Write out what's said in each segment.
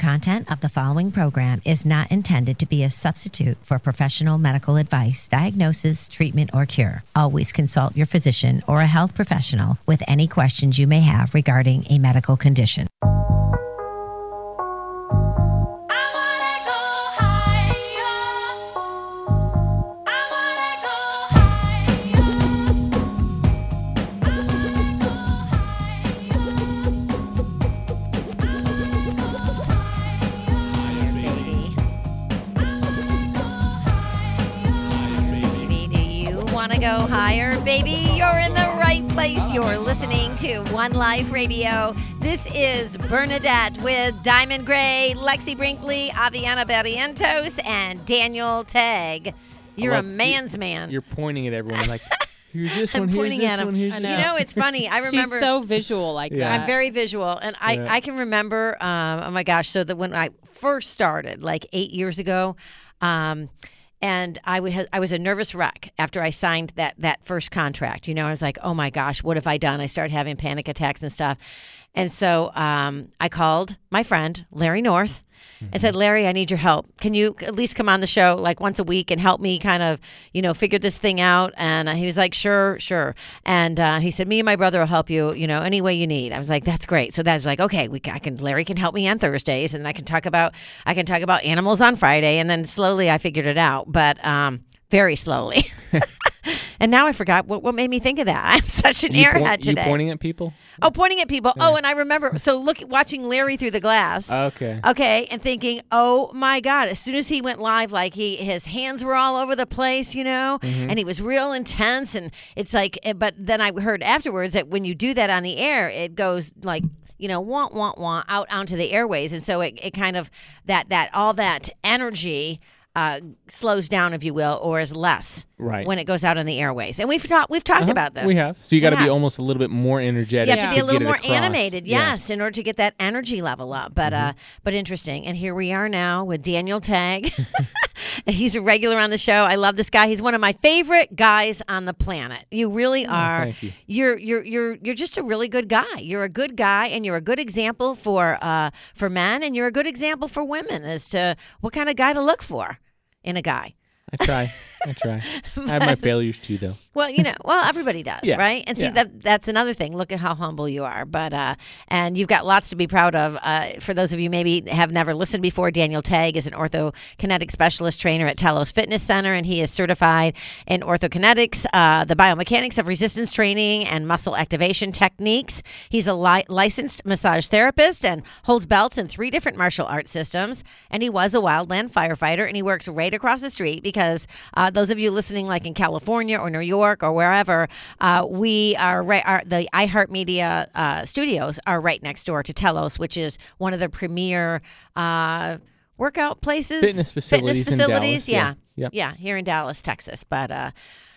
content of the following program is not intended to be a substitute for professional medical advice, diagnosis, treatment, or cure. Always consult your physician or a health professional with any questions you may have regarding a medical condition. Go higher, baby. You're in the right place. You're listening to One Life Radio. This is Bernadette with Diamond Gray, Lexi Brinkley, Aviana Barrientos, and Daniel Tagg. You're a man's man. You're pointing at everyone like, here's this one, I'm here's pointing this at him. one, here's this one. You know, it's funny. I remember. She's so visual like that. I'm very visual. And I can remember, oh my gosh, so that when I first started, like 8 years ago, and I was a nervous wreck after I signed that first contract. You know, I was like, oh my gosh, what have I done? I started having panic attacks and stuff. And so I called my friend, Larry North, and said, Larry, I need your help. Can you at least come on the show like once a week and help me kind of, you know, figure this thing out? And he was like, sure. And he said, me and my brother will help you, you know, any way you need. I was like, that's great. So that's like, okay, Larry can help me on Thursdays, and I can talk about animals on Friday. And then slowly I figured it out, but very slowly. And now I forgot what made me think of that. I'm such an airhead today. You pointing at people? Oh, pointing at people. Yeah. Oh, and I remember. So watching Larry through the glass. Okay, and thinking, oh my God! As soon as he went live, like his hands were all over the place, you know, and he was real intense. And it's like, but then I heard afterwards that when you do that on the air, it goes like, you know, wah out onto the airways, and so it kind of that all that energy slows down, if you will, or is less when it goes out on the airways. And we've talked about this. We have. So you got to be almost a little bit more energetic. You have to be a little more across. animated, yes, in order to get that energy level up. But but interesting. And here we are now with Daniel Tagg. He's a regular on the show. I love this guy. He's one of my favorite guys on the planet. You really are. Thank you. You're just a really good guy. You're a good guy, and you're a good example for men, and you're a good example for women as to what kind of guy to look for in a guy. I try. I have my failures too, though. Well, everybody does, right? And see, that's another thing. Look at how humble you are. But and you've got lots to be proud of. For those of you maybe have never listened before, Daniel Tagg is an orthokinetic specialist trainer at Telos Fitness Center, and he is certified in orthokinetics, the biomechanics of resistance training and muscle activation techniques. He's a licensed massage therapist and holds belts in 3 different martial arts systems. And he was a wildland firefighter, and he works right across the street because those of you listening like in California or New York or wherever, we are the iHeartMedia studios are right next door to Telos, which is one of the premier workout places. Fitness facilities in Dallas. Yeah, here in Dallas, Texas. But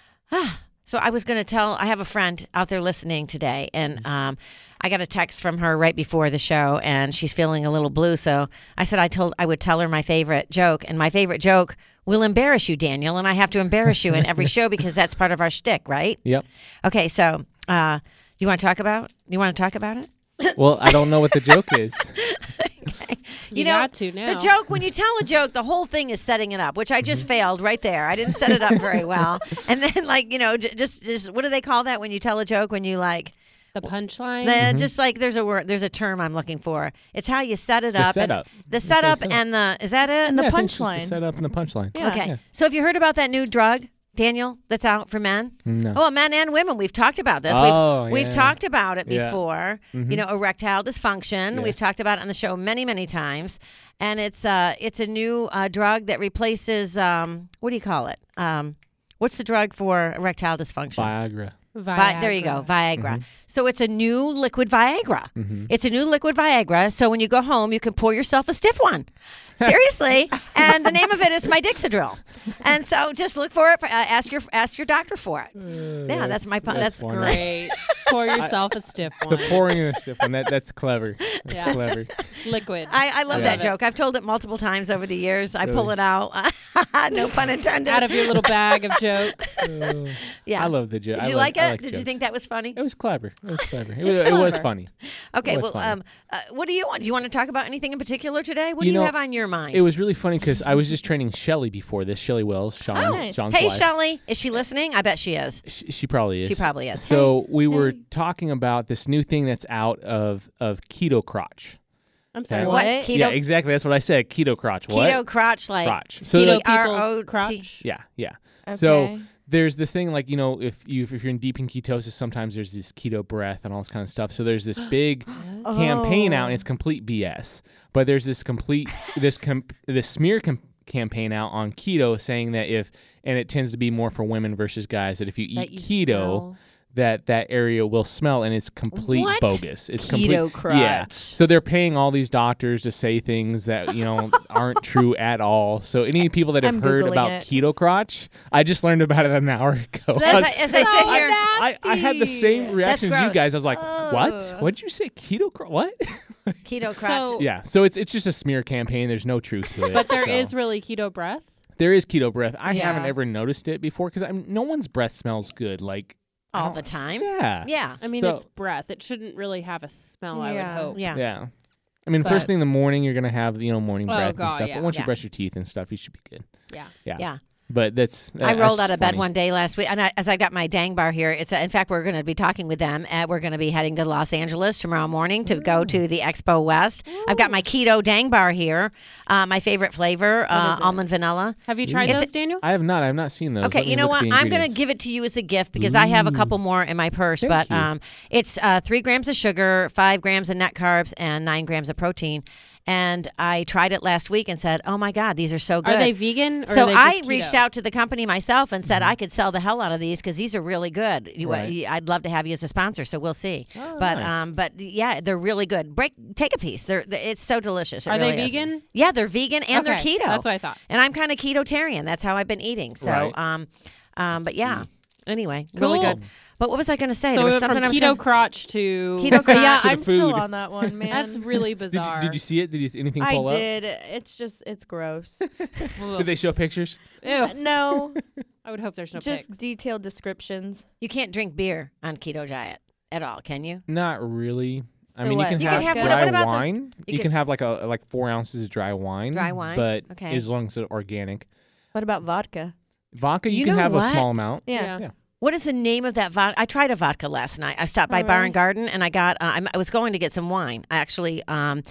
so I was going to tell, I have a friend out there listening today, and I got a text from her right before the show, and she's feeling a little blue. So I said I would tell her my favorite joke, and my favorite joke will embarrass you, Daniel, and I have to embarrass you in every show because that's part of our shtick, right? Yep. Okay, so you want to talk about it? Well, I don't know what the joke is. Okay. You got to now. The joke, when you tell a joke, the whole thing is setting it up, which I just failed right there. I didn't set it up very well. And then, just what do they call that when you tell a joke when you the punchline? Just like there's a term I'm looking for. It's how you set it up. The setup and is that it? And the punchline. The setup and the punchline. Yeah. Okay. Yeah. So have you heard about that new drug, Daniel, that's out for men? No. Oh, men and women. We've talked about this. We've talked about it before. Mm-hmm. Erectile dysfunction. Yes. We've talked about it on the show many, many times. And it's a new drug that replaces, what do you call it? What's the drug for erectile dysfunction? Viagra. There you go, Viagra. Mm-hmm. So it's a new liquid Viagra. Mm-hmm. It's a new liquid Viagra. So when you go home, you can pour yourself a stiff one. Seriously. And the name of it is Midixadril. And so just look for it. Ask your doctor for it. That's my point. That's great. Pour yourself a stiff one. The pouring a stiff one. That's clever. That's clever. Liquid. I love that joke. I've told it multiple times over the years. I pull it out. No pun intended. Out of your little bag of jokes. Yeah. I love the joke. Did you like it? Did you think that was funny? It was clever. It was clever. It was funny. Okay. It was Well, funny. what do you want? Do you want to talk about anything in particular today? What do You you know, have on your mind? It was really funny because I was just training Shelly before this. Shelly Wells, Sean's Hey, wife. Shelly, is she listening? I bet she is. She probably is. She probably is. So we were talking about this new thing that's out of keto crotch. I'm sorry. Yeah. What? What? Keto? Yeah, exactly. That's what I said. Keto crotch. What? Keto crotch, like crotch. So Keto C-R-O-T. people's crotch. Yeah. Okay. So there's this thing like, if you're in deep in ketosis, sometimes there's this keto breath and all this kind of stuff. So there's this big campaign out, and it's complete BS. But there's this smear campaign out on keto saying that and it tends to be more for women versus guys, that if you eat keto, that area will smell, and it's complete What? bogus. It's Keto complete, yeah. crotch. So they're paying all these doctors to say things that aren't true at all. So any people that have I'm heard Googling about it. keto crotch, I just learned about it an hour ago. As I sit here, I had the same reaction as you gross. guys. I was like, "What? What'd you say? Keto crotch? What?" keto crotch. So- Yeah. So it's just a smear campaign. There's no truth to it. But there so. is really keto breath. There is keto breath. I Yeah. haven't ever noticed it before because no one's breath smells good. Like all the time. yeah. Yeah. I mean, So- it's breath. It shouldn't really have a smell, I would Yeah. hope. Yeah. Yeah. I mean, But- first thing in the morning, you're gonna have morning Oh, breath and God, stuff. yeah. But once Yeah. you brush your teeth and stuff, you should be good. Yeah. Yeah. But that's I rolled out that's of bed funny. one day last week, and as I got my dang bar here, in fact, we're going to be talking with them. We're going to be heading to Los Angeles tomorrow morning to go to the Expo West. I've got my keto dang bar here, my favorite flavor, is it? almond vanilla. Have you tried It's- those, Daniel? I have not seen those. Okay, Let me you know look what? at the I'm going to ingredients. give it to you as a gift because I have a couple more in my purse. Thank but you. it's 3 grams of sugar, 5 grams of net carbs, and 9 grams of protein. And I tried it last week and said, "Oh my God, these are so good." Are they vegan? Or So are they I just keto? reached out to the company myself and said I could sell the hell out of these because these are really good. Right. I'd love to have you as a sponsor, so we'll see. Oh, but nice. but yeah, they're really good. Take a piece. It's so delicious. It Are really they is. vegan? Yeah, they're vegan and they're Okay, keto. that's what I thought. And I'm kind of ketotarian. That's how I've been eating. So Right. but yeah. Anyway, really Cool. good. But what was I going to say? So there we was went something from I was keto gonna- crotch to keto crotch. Yeah, to the I'm still food. on that one, man. That's really bizarre. Did you see it? Did anything I pull up? did. It's gross. Ugh. Did they show pictures? Ew. No, I would hope there's no just pics. detailed descriptions. You can't drink beer on keto diet at all, can you? Not really. I So mean, what? you can You have, can have- dry what about those- wine. you You can- can have like 4 ounces of dry wine. Dry wine? But Okay. as long as it's organic. What about vodka? Vodka, you You can know have what? a small amount. Yeah. Yeah. What is the name of that vodka? I tried a vodka last night. I stopped by Oh, Bar really? and Garden, and I got. I was going to get some wine, actually,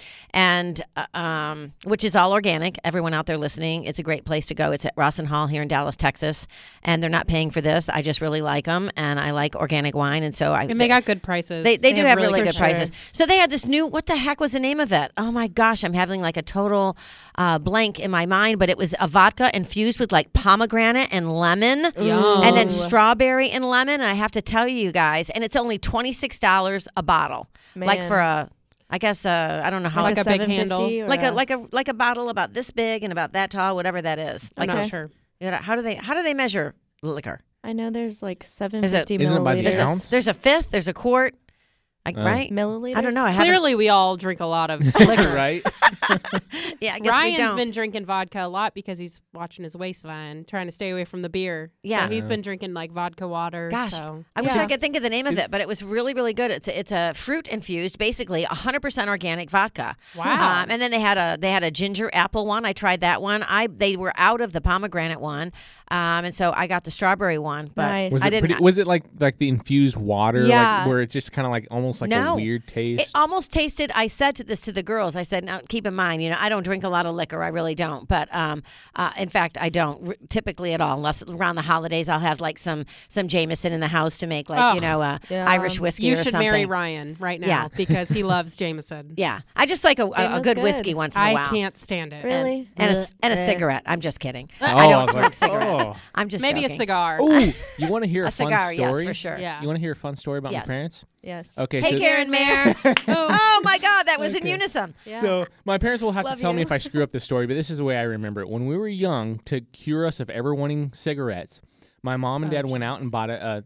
which is all organic. Everyone out there listening, it's a great place to go. It's at Rawson Hall here in Dallas, Texas, and they're not paying for this. I just really like them, and I like organic wine, and so And they got good prices. They do have really good sure. prices. So they had this new. What the heck was the name of it? Oh my gosh, I'm having like a total blank in my mind. But it was a vodka infused with like pomegranate and lemon, Yum. and then strawberry and lemon. And I have to tell you guys, and it's only $26 a bottle. Like Man. for I guess I don't know how Like it's a big 750 handle? or like a bottle about this big and about that tall, whatever that is. I'm Like not Okay. sure. how do they measure liquor? I know there's like 750 Isn't it by the milliliters. ounce? There's a fifth. There's a quart. Right? Milliliters. I don't know. I haven't- Clearly, we all drink a lot of liquor. right? Yeah, I guess we Ryan's don't. been drinking vodka a lot because he's watching his waistline, trying to stay away from the beer. Yeah. So he's been drinking like vodka water. Gosh, So. I wish Yeah. I could think of the name of it, but it was really, really good. It's a fruit infused, basically 100% organic vodka. Wow. And then they had a ginger apple one. I tried that one. They were out of the pomegranate one, and so I got the strawberry one. But Nice. Was I it didn't. pretty, was it like the infused water, Yeah. like where it's just kind of like almost like No. a weird taste? It almost tasted. I said this to the girls. I said, "Now keep in mind, I don't drink a lot of liquor. I really don't. But in fact, I don't typically at all. Unless around the holidays, I'll have like some Jameson in the house to make like Oh, yeah. Irish whiskey You or should something. marry Ryan right now Yeah. because he loves Jameson. Yeah, I just like a Jameson good good. whiskey once in a I while. can't stand it. Really? And a Bleh. cigarette. I'm just kidding. Oh, I don't was smoke like, cigarettes. oh. I'm just Maybe joking. a cigar. Ooh, you want to hear a, A fun cigar, yes, story? for sure. Yeah. You want to hear a fun story about Yes. my parents? Yes. Okay. Hey, so, Karen Mayer. oh my God, that was in Okay. unison. Yeah. So my parents will have Love to tell me you. if I screw up the story, but this is the way I remember it. When we were young, to cure us of ever wanting cigarettes, my mom and dad went out and bought the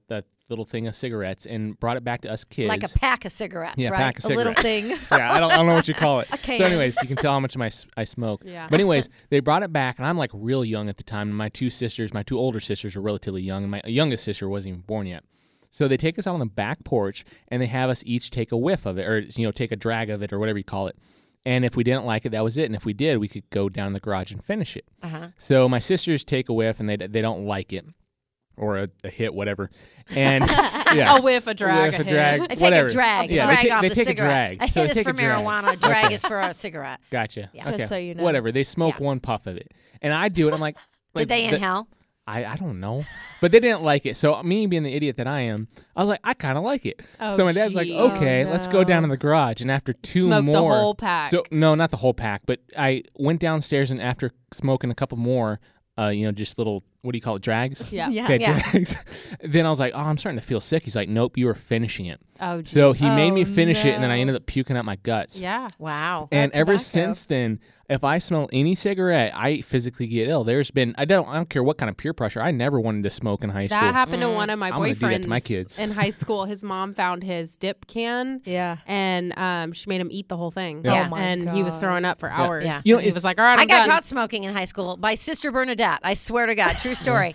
little thing of cigarettes and brought it back to us kids. Like a pack of cigarettes, yeah, right? pack of A little cigarettes. thing. Yeah, I don't know what you call it. can. So anyways, you can tell how much I smoke. Yeah. But anyways, they brought it back, and I'm like real young at the time. And my two older sisters were relatively young, and my youngest sister wasn't even born yet. So they take us out on the back porch, and they have us each take a whiff of it, or take a drag of it, or whatever you call it. And if we didn't like it, that was it. And if we did, we could go down in the garage and finish it. Uh-huh. So my sisters take a whiff, and they don't like it, or a hit, whatever. And yeah, A whiff, a drag, whiff, a a drag, I take whatever. a drag. Yeah, A drag they off take the a cigarette. drag. A So hit they is take for a drag. marijuana. A drag Okay. is for a cigarette. Gotcha. Yeah. Okay. Just so you know. Whatever. They smoke Yeah. one puff of it, and I do it. I'm like, Did they the- inhale? I don't know, but they didn't like it. So me being the idiot that I am, I was like, I kind of like it. Oh, So my dad's like, geez. okay, Oh, let's go down no. to the garage. And after two Smoked more, the whole pack. So no, not the whole pack, but I went downstairs and after smoking a couple more, just little, what do you call it, drags? Yeah. Yeah. Okay, Yeah. drags. Then I was like, oh, I'm starting to feel sick. He's like, nope, you were finishing it. Oh, geez. So he made me Oh, finish it, and then I no. ended up puking out my guts. Yeah. Wow. And That's ever tobacco. since then, if I smell any cigarette, I physically get ill. I don't care what kind of peer pressure. I never wanted to smoke in high school. That happened to one of my I'm gonna do that boyfriends to my kids. in high school. His mom found his dip can, Yeah. and she made him eat the whole thing. Yeah. Oh my and he was God. throwing up for hours. Yeah. You know, he it's- was like, "All right, I I'm got done." caught smoking in high school by Sister Bernadette. I swear to God, true story.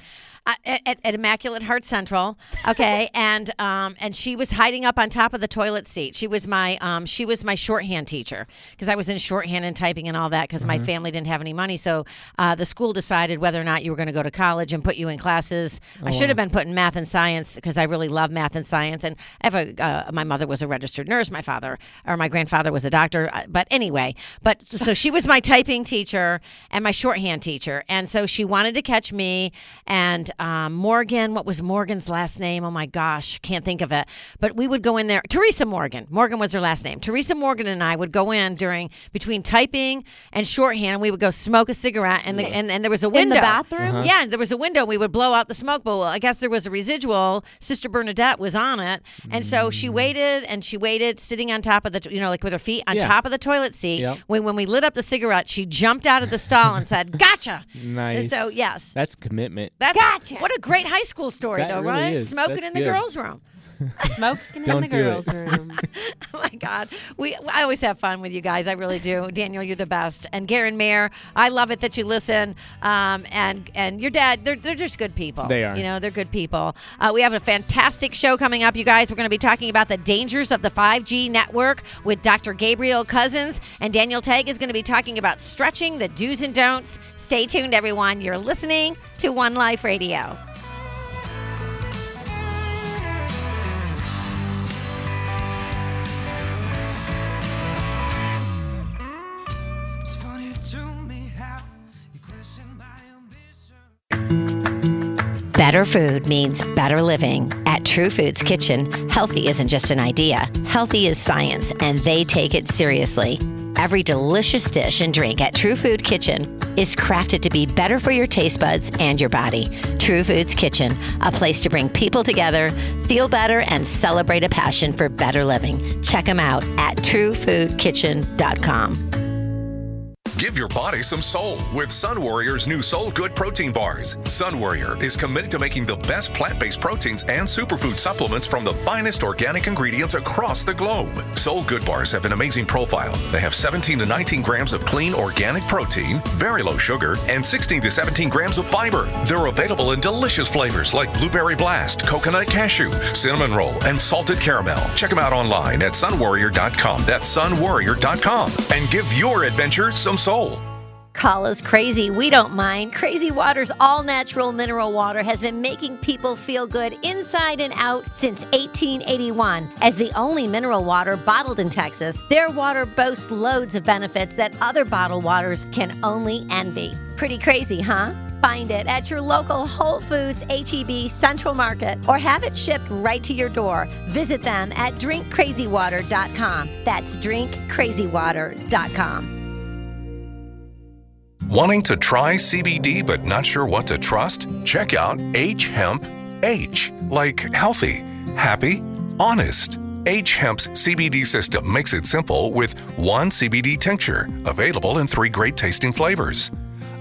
At Immaculate Heart Central, okay, and she was hiding up on top of the toilet seat. She was my shorthand teacher because I was in shorthand and typing and all that because my family didn't have any money. So the school decided whether or not you were going to go to college and put you in classes. I should have been put in math and science because I really love math and science. And I have my mother was a registered nurse. My grandfather was a doctor. But anyway, so she was my typing teacher and my shorthand teacher, and so she wanted to catch me and. Morgan, what was Morgan's last name? Oh my gosh, can't think of it. But we would go in there. Teresa Morgan. Morgan was her last name. Teresa Morgan and I would go in between typing and shorthand, and we would go smoke a cigarette, and there was a window. In the bathroom? Yeah, there was a window. We would blow out the smoke, but I guess there was a residual. Sister Bernadette was on it, and so she waited, sitting on top of the, like with her feet on Yeah. top of the toilet seat. Yep. When we lit up the cigarette, she jumped out of the stall and said, "Gotcha." Nice. And so yes. That's commitment. That's Gotcha. What a great high school story, That though, really right? is. Smoking That's in the good. girls' room. Smoking in Don't the do it. girls' room. Oh my God, I always have fun with you guys. I really do. Daniel, you're the best, and Garen Mayer, I love it that you listen. And your dad, they're just good people. They are. They're good people. We have a fantastic show coming up, you guys. We're going to be talking about the dangers of the 5G network with Dr. Gabriel Cousins, and Daniel Tagg is going to be talking about stretching, the do's and don'ts. Stay tuned, everyone. You're listening to One Life Radio. It's funny to me how you question my ambition. Better food means better living. At True Foods Kitchen, healthy isn't just an idea. Healthy is science, and they take it seriously. Every delicious dish and drink at True Food Kitchen is crafted to be better for your taste buds and your body. True Foods Kitchen, a place to bring people together, feel better, and celebrate a passion for better living. Check them out at truefoodkitchen.com. Give your body some soul with Sun Warrior's new Soul Good protein bars. Sun Warrior is committed to making the best plant-based proteins and superfood supplements from the finest organic ingredients across the globe. Soul Good bars have an amazing profile. They have 17 to 19 grams of clean organic protein, very low sugar, and 16 to 17 grams of fiber. They're available in delicious flavors like blueberry blast, coconut cashew, cinnamon roll, and salted caramel. Check them out online at sunwarrior.com. That's sunwarrior.com. And give your adventure some soul. Call us crazy. We don't mind. Crazy Water's all-natural mineral water has been making people feel good inside and out since 1881. As the only mineral water bottled in Texas, their water boasts loads of benefits that other bottled waters can only envy. Pretty crazy, huh? Find it at your local Whole Foods H-E-B Central Market or have it shipped right to your door. Visit them at drinkcrazywater.com. That's drinkcrazywater.com. Wanting to try CBD but not sure what to trust? Check out H-Hemp H, like healthy, happy, honest. H-Hemp's CBD system makes it simple with one CBD tincture, available in 3 great tasting flavors.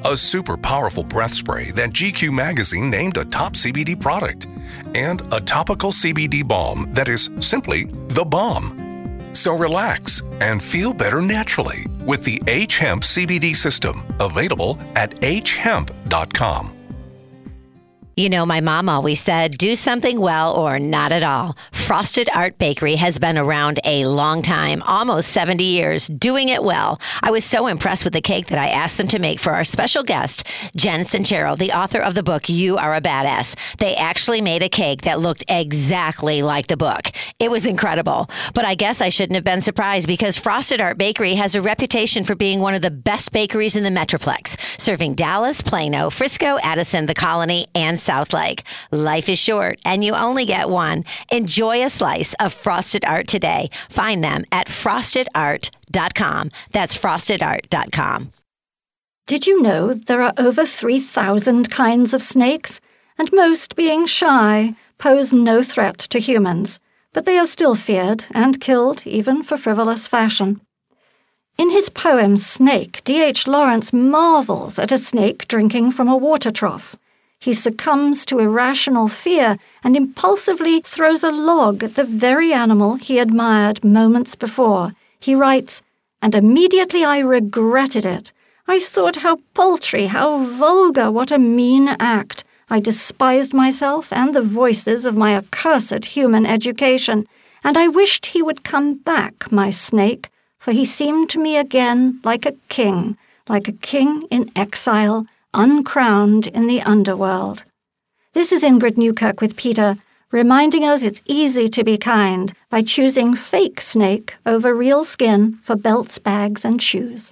a super powerful breath spray that GQ magazine named a top CBD product, and a topical CBD balm that is simply the bomb. So relax and feel better naturally with the H-Hemp CBD system, available at hemp.com. You know, my mom always said, do something well or not at all. Frosted Art Bakery has been around a long time, almost 70 years, doing it well. I was so impressed with the cake that I asked them to make for our special guest, Jen Sincero, the author of the book, You Are a Badass. They actually made a cake that looked exactly like the book. It was incredible. But I guess I shouldn't have been surprised because Frosted Art Bakery has a reputation for being one of the best bakeries in the Metroplex, serving Dallas, Plano, Frisco, Addison, the Colony, and South Lake. Life is short, and you only get one. Enjoy a slice of Frosted Art today. Find them at frostedart.com. That's frostedart.com. Did you know there are over 3,000 kinds of snakes? And most, being shy, pose no threat to humans, but they are still feared and killed even for frivolous fashion. In his poem Snake, D.H. Lawrence marvels at a snake drinking from a water trough. He succumbs to irrational fear and impulsively throws a log at the very animal he admired moments before. He writes, "And immediately I regretted it. I thought how paltry, how vulgar, what a mean act. I despised myself and the voices of my accursed human education, and I wished he would come back, my snake, for he seemed to me again like a king in exile, uncrowned in the underworld." This is Ingrid Newkirk with Peter, reminding us it's easy to be kind by choosing fake snake over real skin for belts, bags, and shoes.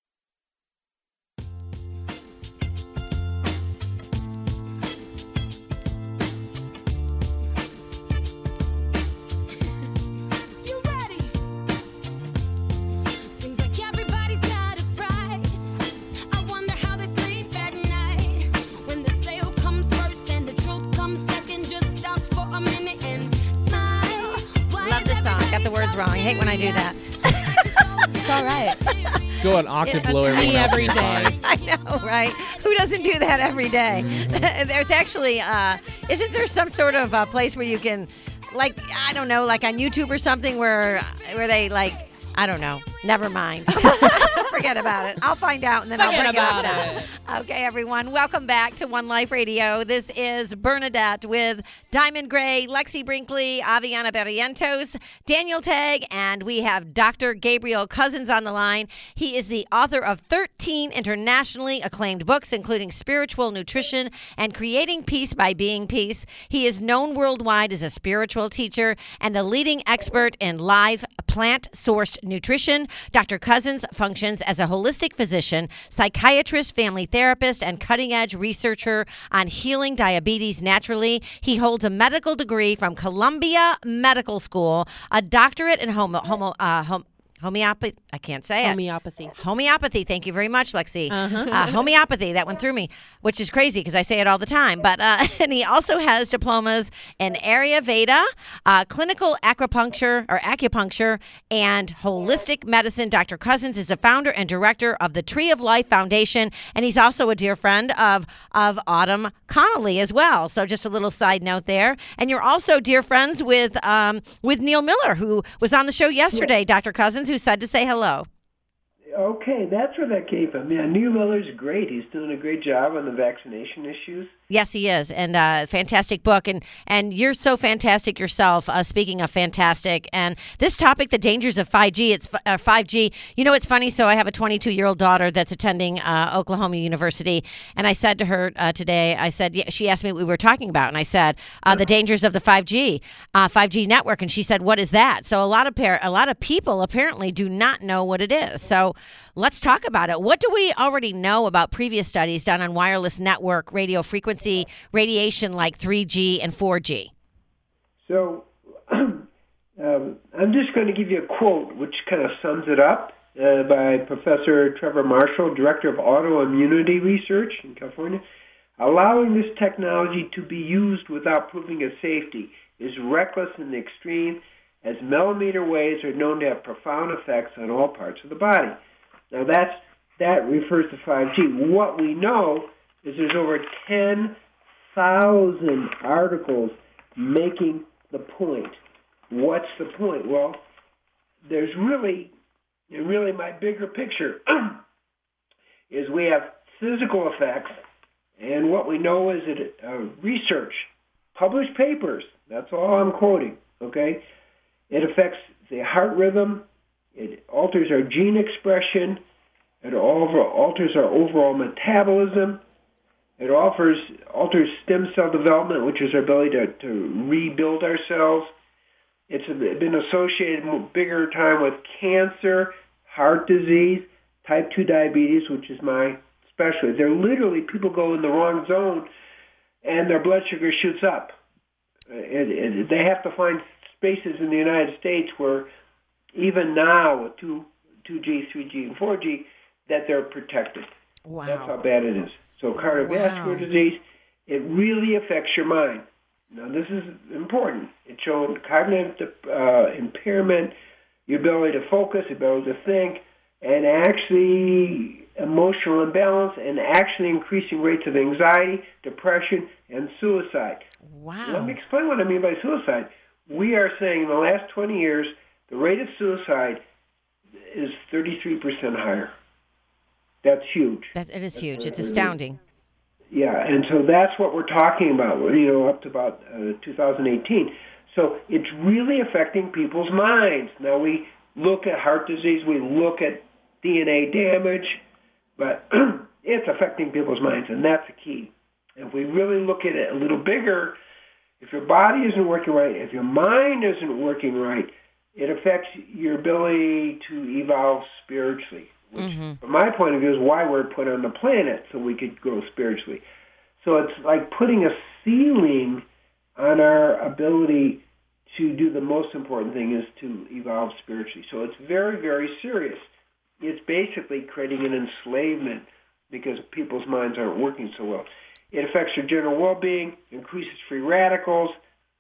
Got the words wrong. I hate when I do that. It's all right. Go an octave below everyone else. every and you're day. fine. I know, right? Who doesn't do that every day? There's actually, isn't there some sort of place where you can, like, I don't know, like on YouTube or something where they, like, I don't know. Never mind. Forget about it. I'll find out and then I'll bring it up. Okay, everyone. Welcome back to One Life Radio. This is Bernadette with Diamond Gray, Lexi Brinkley, Aviana Barrientos, Daniel Tagg, and we have Dr. Gabriel Cousens on the line. He is the author of 13 internationally acclaimed books, including Spiritual Nutrition and Creating Peace by Being Peace. He is known worldwide as a spiritual teacher and the leading expert in live plant-sourced nutrition. Dr. Cousens functions as a holistic physician, psychiatrist, family therapist, and cutting-edge researcher on healing diabetes naturally. He holds a medical degree from Columbia Medical School, a doctorate in homeopathy. I can't say it. Homeopathy. Thank you very much, Lexi. Homeopathy. That went through me, which is crazy because I say it all the time. But and he also has diplomas in Ayurveda, clinical acupuncture, and holistic medicine. Dr. Cousens is the founder and director of the Tree of Life Foundation, and he's also a dear friend of Autumn Connolly as well. So just a little side note there. And you're also dear friends with Neil Miller, who was on the show yesterday. Dr. Cousens, who said to say hello. Okay, that's where that came from. Yeah, Neil Miller's great. He's doing a great job on the vaccination issues. Yes, he is, and fantastic book, and you're so fantastic yourself. Speaking of fantastic, and this topic, the dangers of 5G. It's 5G. You know, it's funny. So I have a 22-year-old daughter that's attending Oklahoma University, and I said to her today, I said, yeah, she asked me what we were talking about, and I said the dangers of the 5G network, and she said, what is that? So a lot of people apparently do not know what it is. So let's talk about it. What do we already know about previous studies done on wireless network radio frequency radiation like 3G and 4G? So I'm just going to give you a quote which kind of sums it up by Professor Trevor Marshall, Director of Autoimmunity Research in California. Allowing this technology to be used without proving its safety is reckless in the extreme, as millimeter waves are known to have profound effects on all parts of the body. Now, that's that refers to 5G. What we know is there's over 10,000 articles making the point. What's the point? Well, there's really my bigger picture is we have physical effects, and what we know is that research, published papers, that's all I'm quoting, okay? It affects the heart rhythm, it alters our gene expression, it alters our overall metabolism, it alters stem cell development, which is our ability to rebuild our cells. It's been associated bigger time with cancer, heart disease, type 2 diabetes, which is my specialty. They're literally, people go in the wrong zone and their blood sugar shoots up. And they have to find spaces in the United States where even now with 2G, 3G, and 4G, that they're protected. Wow. That's how bad it is. So cardiovascular disease, it really affects your mind. Now, this is important. It shows cognitive impairment, your ability to focus, ability to think, and actually emotional imbalance, and actually increasing rates of anxiety, depression, and suicide. Wow. Let me explain what I mean by suicide. We are saying in the last 20 years, the rate of suicide is 33% higher. That's huge. It is huge. It's astounding. Yeah, and so that's what we're talking about, up to about 2018. So it's really affecting people's minds. Now, we look at heart disease, we look at DNA damage, but it's affecting people's minds, and that's the key. If we really look at it a little bigger, if your body isn't working right, if your mind isn't working right, it affects your ability to evolve spiritually, which, from my point of view, is why we're put on the planet, so we could grow spiritually. So it's like putting a ceiling on our ability to do the most important thing, is to evolve spiritually. So it's very, very serious. It's basically creating an enslavement because people's minds aren't working so well. It affects your general well-being, increases free radicals,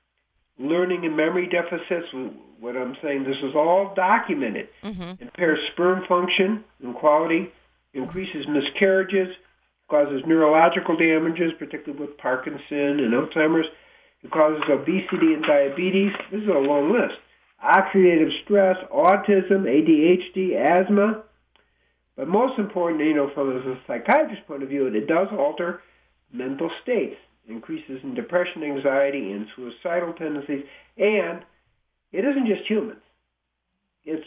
learning and memory deficits. What I'm saying, this is all documented. Impairs sperm function and quality, increases miscarriages, causes neurological damages, particularly with Parkinson and Alzheimer's. It causes obesity and diabetes. This is a long list. Oxidative stress, autism, ADHD, asthma. But most important, from a psychiatrist's point of view, it does alter mental states, increases in depression, anxiety, and suicidal tendencies. And it isn't just humans. It's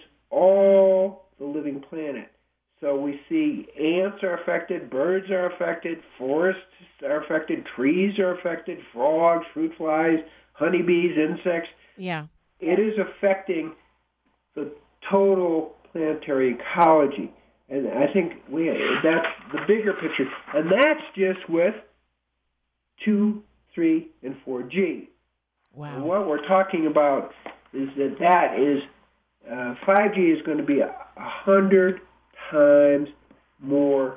all the living planet. So we see ants are affected, birds are affected, forests are affected, trees are affected, frogs, fruit flies, honeybees, insects. Yeah. It is affecting the total planetary ecology. And I think that's the bigger picture. And that's just with 2, 3, and 4G. Wow. And what we're talking about is that is 5G is going to be 100 times more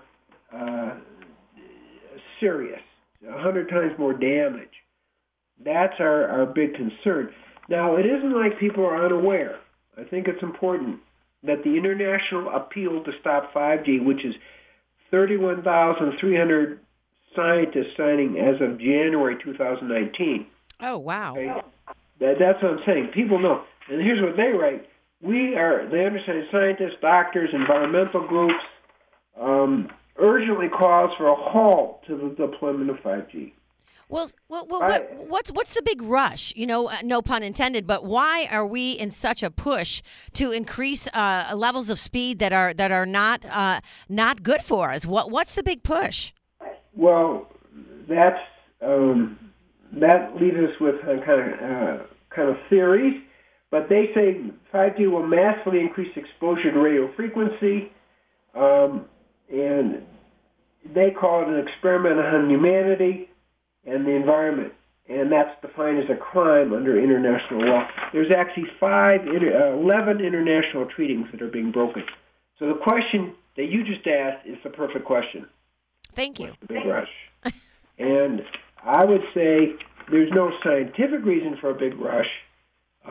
serious, 100 times more damage. That's our big concern. Now, it isn't like people are unaware. I think it's important that the international appeal to stop 5G, which is 31,300 scientists signing as of January 2019. Oh, wow. Okay? That's what I'm saying. People know. And here's what they write. They understand scientists, doctors, environmental groups, urgently calls for a halt to the deployment of 5G. Well, what's the big rush? No pun intended. But why are we in such a push to increase levels of speed that are not good for us? What's the big push? Well, that leaves us with kind of theories. But they say 5G will massively increase exposure to radio frequency, and they call it an experiment on humanity and the environment, and that's defined as a crime under international law. There's actually 11 international treaties that are being broken. So the question that you just asked is the perfect question. Thank you. What's the big rush? And I would say there's no scientific reason for a big rush,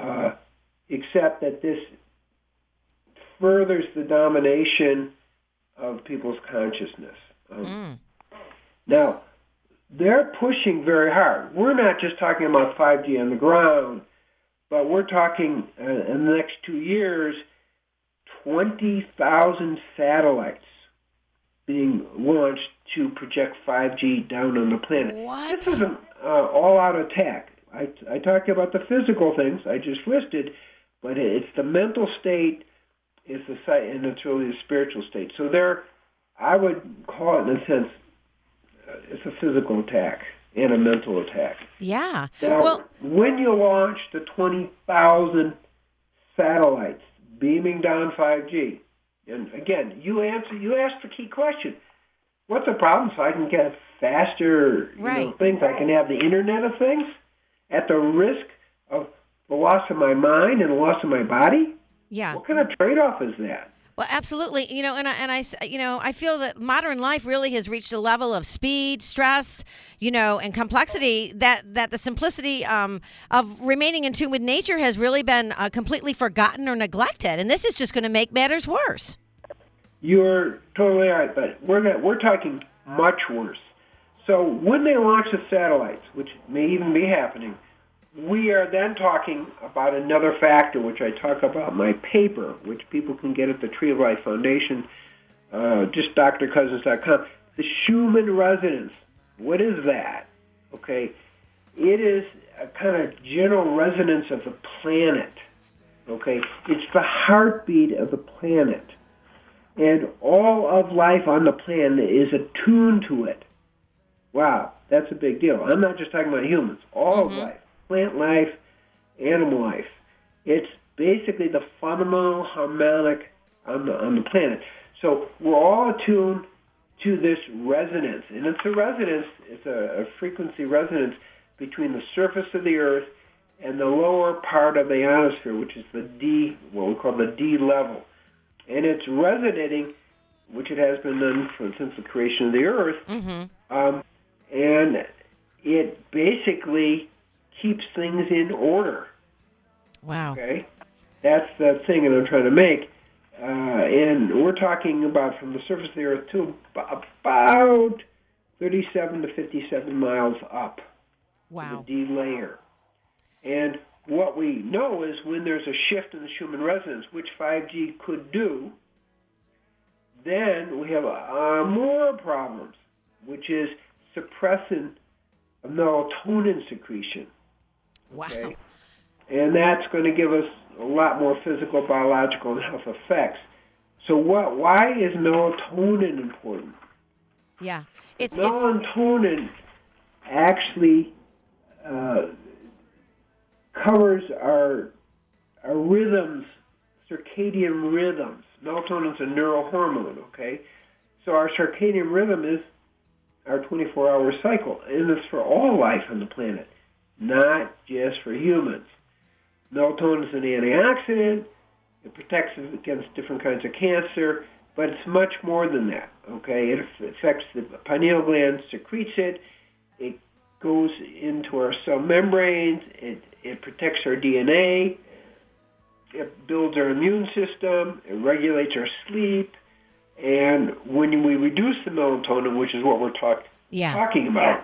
except that this furthers the domination of people's consciousness. Now, they're pushing very hard. We're not just talking about 5G on the ground, but we're talking in the next 2 years, 20,000 satellites being launched to project 5G down on the planet. What? This is an all-out attack. I talked about the physical things I just listed, but it's the mental state, it's the and it's really the spiritual state. So I would call it, in a sense, it's a physical attack and a mental attack. Yeah. Now, when you launch the 20,000 satellites beaming down 5G, and again, you asked the key question: what's the problem? So I can get faster things. I can have the Internet of Things at the risk of the loss of my mind and the loss of my body. Yeah. What kind of trade-off is that? Well, absolutely. I feel that modern life really has reached a level of speed, stress, and complexity that the simplicity of remaining in tune with nature has really been completely forgotten or neglected. And this is just going to make matters worse. You're totally right, but we're talking much worse. So when they launch the satellites, which may even be happening, we are then talking about another factor, which I talk about in my paper, which people can get at the Tree of Life Foundation, just drcousins.com. The Schumann resonance. What is that? Okay, it is a kind of general resonance of the planet. Okay, it's the heartbeat of the planet, and all of life on the planet is attuned to it. Wow, that's a big deal. I'm not just talking about humans. All of life. Plant life, animal life. It's basically the fundamental harmonic on the planet. So we're all attuned to this resonance, and it's a resonance. It's a frequency resonance between the surface of the Earth and the lower part of the ionosphere, which is the D, what we call the D level, and it's resonating, which it has been done since the creation of the Earth, and it basically keeps things in order. Wow. Okay? That's the thing that I'm trying to make. And we're talking about from the surface of the Earth to about 37 to 57 miles up. Wow. The D layer. And what we know is when there's a shift in the Schumann resonance, which 5G could do, then we have more problems, which is suppressing melatonin secretion. Wow. Okay? And that's going to give us a lot more physical, biological, and health effects. So why is melatonin important? Yeah. It's melatonin actually covers our rhythms, circadian rhythms. Melatonin's a neurohormone, okay? So our circadian rhythm is our 24-hour cycle, and it's for all life on the planet, not just for humans. Melatonin is an antioxidant. It protects us against different kinds of cancer, but it's much more than that, okay? It affects the pineal gland, secretes it. It goes into our cell membranes. It protects our DNA. It builds our immune system. It regulates our sleep. And when we reduce the melatonin, which is what we're talking about,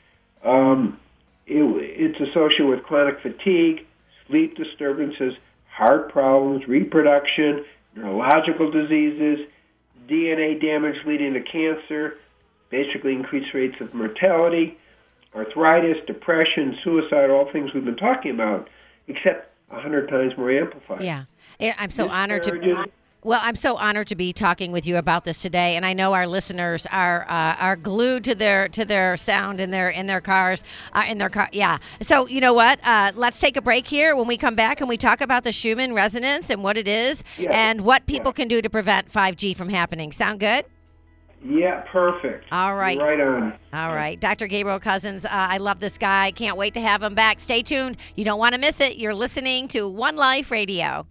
it's associated with chronic fatigue, sleep disturbances, heart problems, reproduction, neurological diseases, DNA damage leading to cancer, basically increased rates of mortality, arthritis, depression, suicide, all things we've been talking about, except 100 times more amplified. Yeah. I'm so honored to... Well, I'm so honored to be talking with you about this today, and I know our listeners are glued to their sound in their cars, Yeah. So you know what? Let's take a break here. When we come back, and we talk about the Schumann resonance and what it is, and what people can do to prevent 5G from happening. Sound good? Yeah, perfect. All right. You're right on. All right. Dr. Gabriel Cousens, I love this guy. Can't wait to have him back. Stay tuned. You don't want to miss it. You're listening to One Life Radio.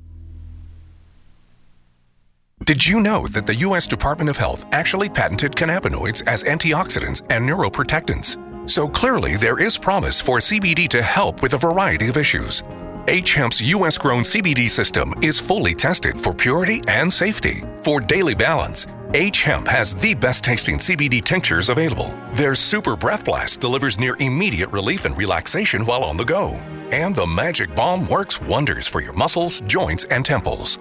Did you know that the U.S. Department of Health actually patented cannabinoids as antioxidants and neuroprotectants? So clearly there is promise for CBD to help with a variety of issues. H-Hemp's U.S.-grown CBD system is fully tested for purity and safety. For daily balance, H Hemp has the best tasting CBD tinctures available. Their Super Breath Blast delivers near immediate relief and relaxation while on the go. And the Magic Balm works wonders for your muscles, joints, and temples.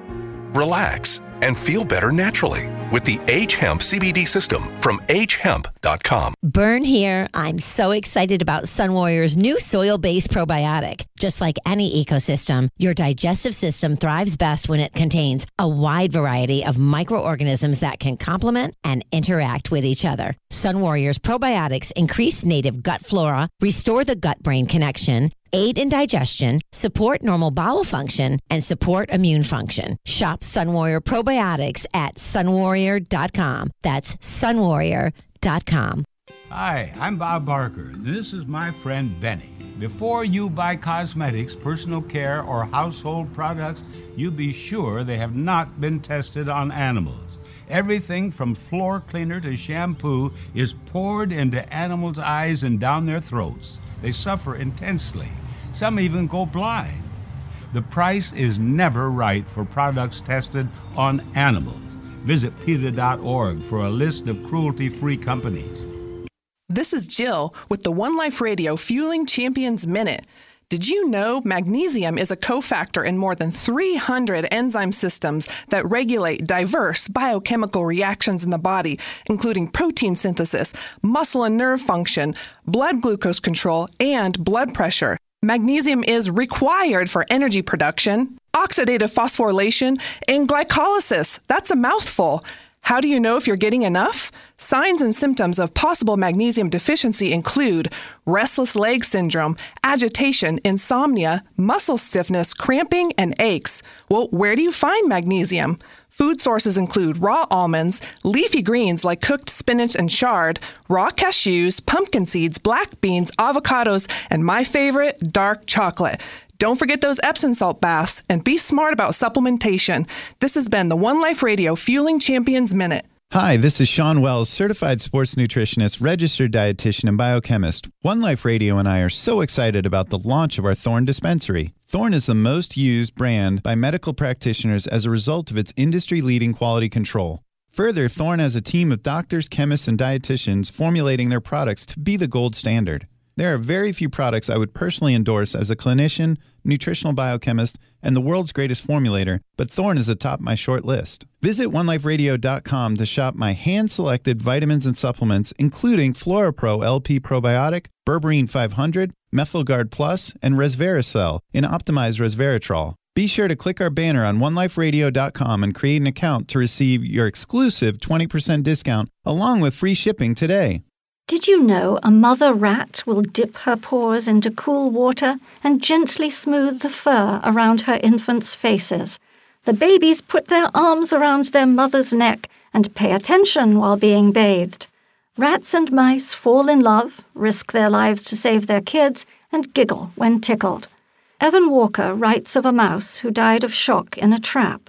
Relax and feel better naturally with the H Hemp CBD system from hemp.com. Burn here. I'm so excited about Sun Warrior's new soil-based probiotic. Just like any ecosystem, your digestive system thrives best when it contains a wide variety of microorganisms that can complement and interact with each other. Sun Warrior's probiotics increase native gut flora, restore the gut-brain connection, aid in digestion, support normal bowel function, and support immune function. Shop Sun Warrior probiotics at sunwarrior.com. That's sunwarrior.com. Hi, I'm Bob Barker. This is my friend Benny. Before you buy cosmetics, personal care, or household products, you be sure they have not been tested on animals. Everything from floor cleaner to shampoo is poured into animals' eyes and down their throats. They suffer intensely. Some even go blind. The price is never right for products tested on animals. Visit PETA.org for a list of cruelty-free companies. This is Jill with the One Life Radio Fueling Champions Minute. Did you know magnesium is a cofactor in more than 300 enzyme systems that regulate diverse biochemical reactions in the body, including protein synthesis, muscle and nerve function, blood glucose control, and blood pressure? Magnesium is required for energy production, oxidative phosphorylation, and glycolysis. That's a mouthful. How do you know if you're getting enough? Signs and symptoms of possible magnesium deficiency include restless leg syndrome, agitation, insomnia, muscle stiffness, cramping, and aches. Well, where do you find magnesium? Food sources include raw almonds, leafy greens like cooked spinach and chard, raw cashews, pumpkin seeds, black beans, avocados, and my favorite, dark chocolate. Don't forget those Epsom salt baths, and be smart about supplementation. This has been the One Life Radio Fueling Champions Minute. Hi, this is Sean Wells, certified sports nutritionist, registered dietitian, and biochemist. One Life Radio and I are so excited about the launch of our Thorne dispensary. Thorne is the most used brand by medical practitioners as a result of its industry-leading quality control. Further, Thorne has a team of doctors, chemists, and dietitians formulating their products to be the gold standard. There are very few products I would personally endorse as a clinician, nutritional biochemist, and the world's greatest formulator, but Thorne is atop my short list. Visit OneLifeRadio.com to shop my hand-selected vitamins and supplements, including FloraPro LP Probiotic, Berberine 500, MethylGuard Plus, and Resveratrol in optimized resveratrol. Be sure to click our banner on OneLifeRadio.com and create an account to receive your exclusive 20% discount along with free shipping today. Did you know a mother rat will dip her paws into cool water and gently smooth the fur around her infants' faces? The babies put their arms around their mother's neck and pay attention while being bathed. Rats and mice fall in love, risk their lives to save their kids, and giggle when tickled. Evan Walker writes of a mouse who died of shock in a trap.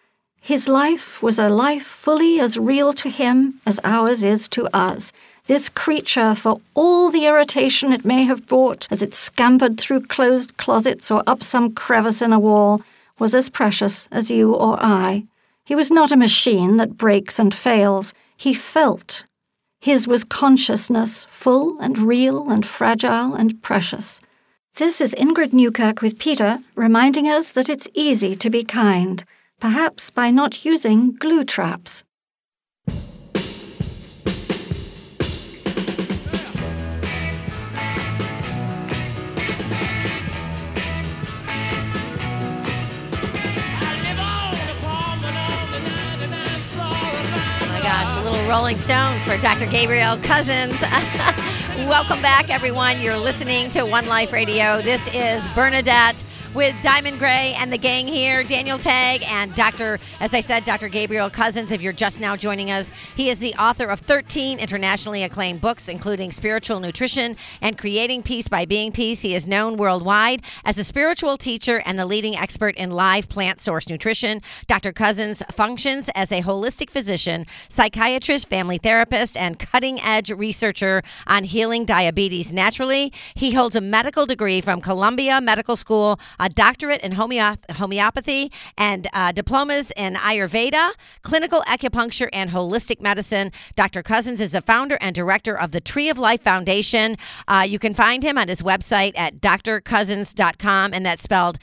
His life was a life fully as real to him as ours is to us. This creature, for all the irritation it may have brought as it scampered through closed closets or up some crevice in a wall, was as precious as you or I. He was not a machine that breaks and fails. He felt. His was consciousness, full and real and fragile and precious. This is Ingrid Newkirk with Peter, reminding us that it's easy to be kind, perhaps by not using glue traps. Rolling Stones for Dr. Gabriel Cousins. Welcome back, everyone. You're listening to One Life Radio. This is Bernadette with Diamond Gray and the gang here, Daniel Tagg and Dr. Gabriel Cousins, if you're just now joining us. He is the author of 13 internationally acclaimed books, including Spiritual Nutrition and Creating Peace by Being Peace. He is known worldwide as a spiritual teacher and the leading expert in live plant source nutrition. Dr. Cousins functions as a holistic physician, psychiatrist, family therapist, and cutting-edge researcher on healing diabetes naturally. He holds a medical degree from Columbia Medical School, a doctorate in homeopathy and diplomas in Ayurveda, clinical acupuncture, and holistic medicine. Dr. Cousins is the founder and director of the Tree of Life Foundation. You can find him on his website at drcousins.com, and that's spelled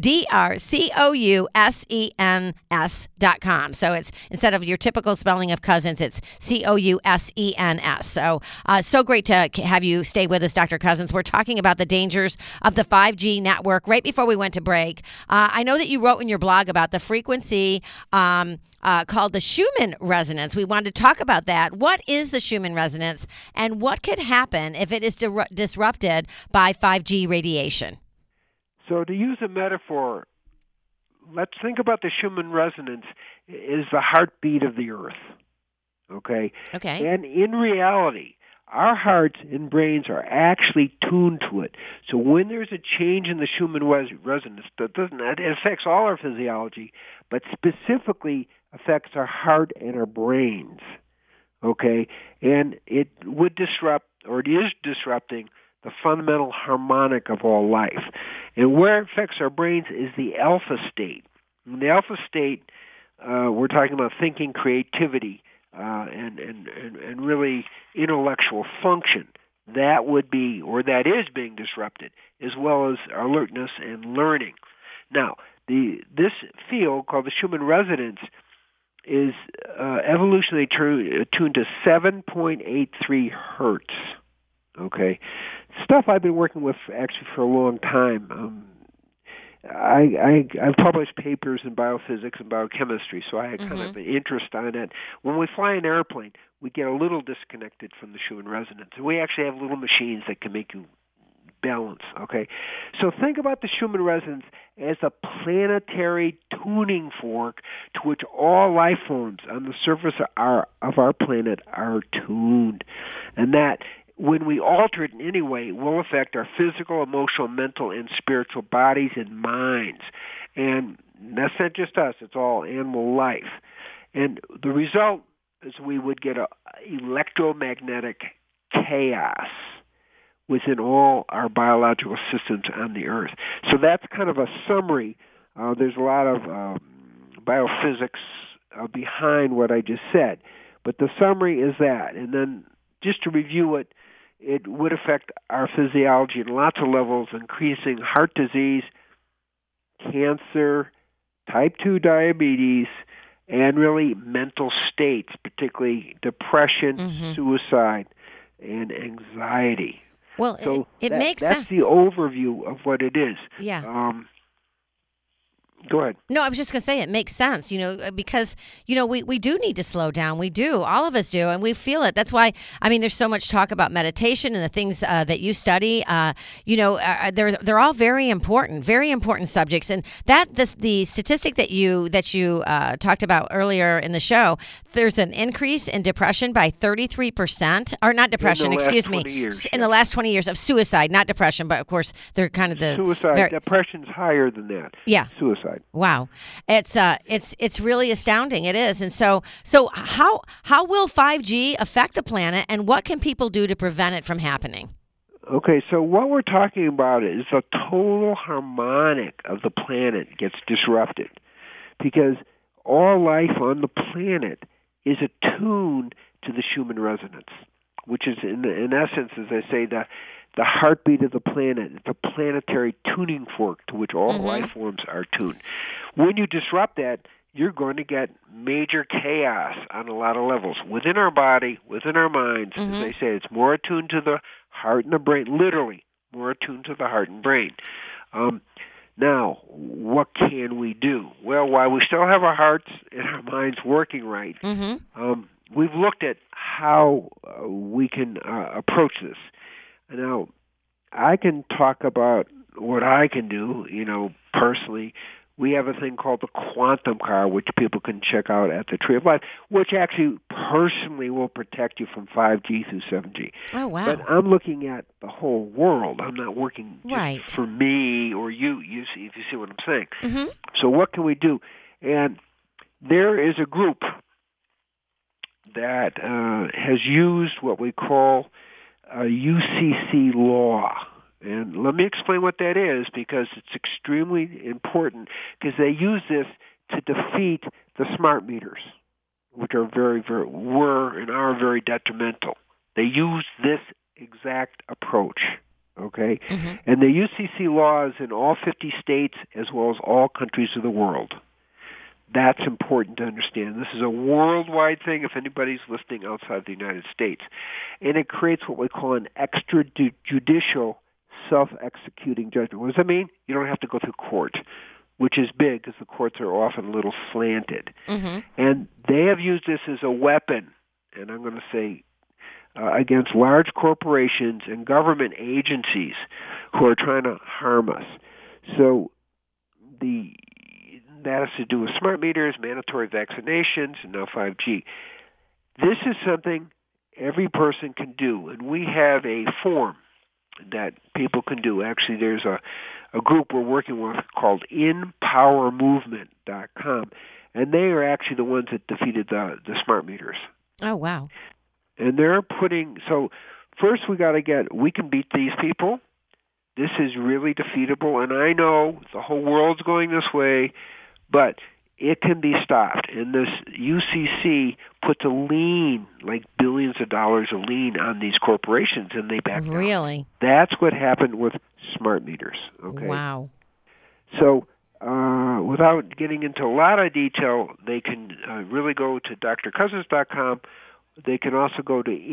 DRCOUSENS.com. So it's instead of your typical spelling of Cousins, it's COUSENS. So great to have you stay with us, Dr. Cousins. We're talking about the dangers of the 5G network right before we went to break. I know that you wrote in your blog about the frequency called the Schumann resonance. We wanted to talk about that. What is the Schumann resonance, and what could happen if it is disrupted by 5G radiation? So to use a metaphor, let's think about the Schumann resonance is the heartbeat of the Earth. Okay? Okay. And in reality, our hearts and brains are actually tuned to it. So when there's a change in the Schumann resonance, it affects all our physiology, but specifically affects our heart and our brains. Okay? And it would disrupt, or it is disrupting, the fundamental harmonic of all life. And where it affects our brains is the alpha state. In the alpha state, we're talking about thinking, creativity, and really intellectual function. That would be, or that is being disrupted, as well as alertness and learning. Now, this field called the Schumann resonance is evolutionarily tuned to 7.83 hertz. Okay, stuff I've been working with actually for a long time. I've published papers in biophysics and biochemistry, so I had kind of an interest on it. When we fly an airplane, we get a little disconnected from the Schumann resonance, and we actually have little machines that can make you balance. Okay, so think about the Schumann resonance as a planetary tuning fork to which all life forms on the surface of our planet are tuned, and that when we alter it in any way, it will affect our physical, emotional, mental, and spiritual bodies and minds. And that's not just us, it's all animal life. And the result is we would get an electromagnetic chaos within all our biological systems on the Earth. So that's kind of a summary. There's a lot of biophysics behind what I just said. But the summary is that. And then just to review it, it would affect our physiology in lots of levels, increasing heart disease, cancer, type 2 diabetes, and really mental states, particularly depression, suicide, and anxiety. Well, so it makes sense. That's the overview of what it is. Yeah. Go ahead. No, I was just going to say it makes sense, because, we do need to slow down. We do. All of us do, and we feel it. That's why, there's so much talk about meditation and the things that you study. They're all very important subjects. And the statistic that you talked about earlier in the show, there's an increase in depression by 33%, or not depression, excuse me, in the last 20 years of suicide, not depression, but of course they're kind of the suicide. Depression's higher than that. Yeah. Suicide. Wow, it's really astounding. It is, and so how will 5G affect the planet, and what can people do to prevent it from happening? Okay, so what we're talking about is the total harmonic of the planet gets disrupted, because all life on the planet is attuned to the Schumann resonance, which is in essence, as I say, the heartbeat of the planet. It's a planetary tuning fork to which all life forms are tuned. When you disrupt that, you're going to get major chaos on a lot of levels. Within our body, within our minds, as I say, it's more attuned to the heart and the brain, literally more attuned to the heart and brain. Now, what can we do? Well, while we still have our hearts and our minds working right, we've looked at how we can approach this. Now, I can talk about what I can do, personally. We have a thing called the quantum car, which people can check out at the Tree of Life, which actually personally will protect you from 5G through 7G. Oh, wow. But I'm looking at the whole world. I'm not working just for me or you, if you see what I'm saying. So what can we do? And there is a group that has used what we call a UCC law. And let me explain what that is, because it's extremely important, because they use this to defeat the smart meters, which are were and are very detrimental. They use this exact approach, okay? Mm-hmm. And the UCC laws in all 50 states as well as all countries of the world. That's important to understand. This is a worldwide thing if anybody's listening outside the United States. And it creates what we call an extrajudicial self-executing judgment. What does that mean? You don't have to go through court, which is big because the courts are often a little slanted. Mm-hmm. And they have used this as a weapon, and I'm going to say against large corporations and government agencies who are trying to harm us. So that has to do with smart meters, mandatory vaccinations, and now 5G. This is something every person can do, and we have a form that people can do. Actually, there's a group we're working with called InPowerMovement.com, and they are actually the ones that defeated the smart meters. Oh, wow. And they're so first we can beat these people. This is really defeatable, and I know the whole world's going this way, but it can be stopped. And this UCC puts a lien, like billions of dollars of lien on these corporations, and they back down. Really? That's what happened with smart meters. Okay. Wow. So without getting into a lot of detail, they can really go to drcousins.com. They can also go to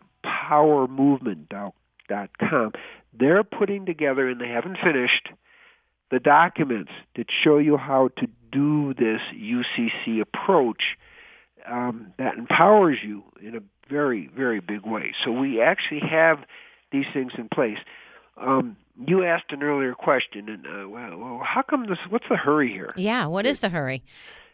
InPowerMovement.com. They're putting together, and they haven't finished, the documents that show you how to do this UCC approach that empowers you in a very, very big way. So we actually have these things in place. You asked an earlier question, and well, how come this? What's the hurry here? Yeah, what is the hurry?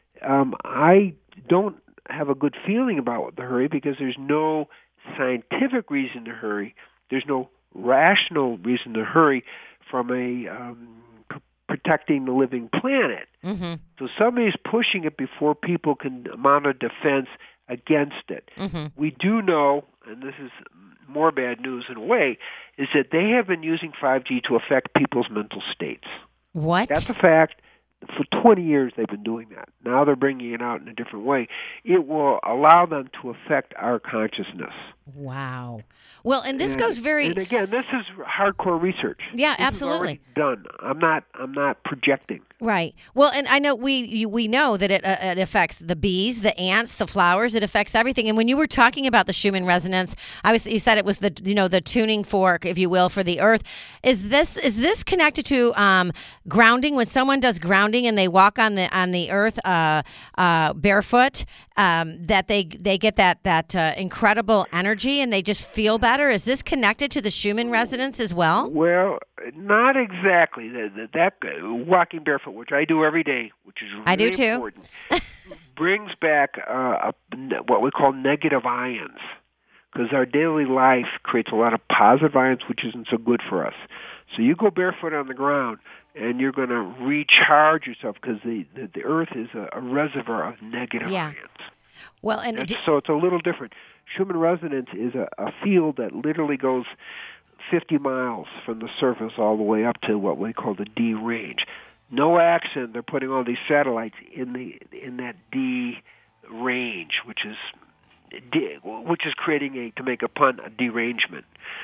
I don't have a good feeling about the hurry because there's no scientific reason to hurry. There's no rational reason to hurry from a protecting the living planet. Mm-hmm. So somebody's pushing it before people can mount a defense against it. Mm-hmm. We do know, and this is more bad news in a way, is that they have been using 5G to affect people's mental states. What? That's a fact. For 20 years they've been doing that. Now they're bringing it out in a different way. It will allow them to affect our consciousness. Wow. Well, and this goes very... And again, this is hardcore research. Yeah, this absolutely. Is already done. I'm not projecting. Right. Well, and I know we know that it affects the bees, the ants, the flowers. It affects everything. And when you were talking about the Schumann resonance, you said it was the tuning fork, if you will, for the Earth. Is this connected to grounding? When someone does grounding and they walk on the Earth barefoot, that they get that incredible energy and they just feel better. Is this connected to the Schumann resonance as well? Well, not exactly. That walking barefoot, which I do every day, which is really I do too. important, brings back what we call negative ions, because our daily life creates a lot of positive ions, which isn't so good for us. So you go barefoot on the ground, and you're going to recharge yourself because the Earth is a reservoir of negative ions. Well, so it's a little different. Schumann resonance is a field that literally goes 50 miles from the surface all the way up to what we call the D range. No accident, they're putting all these satellites in that D range, which is creating to make a pun, a derangement.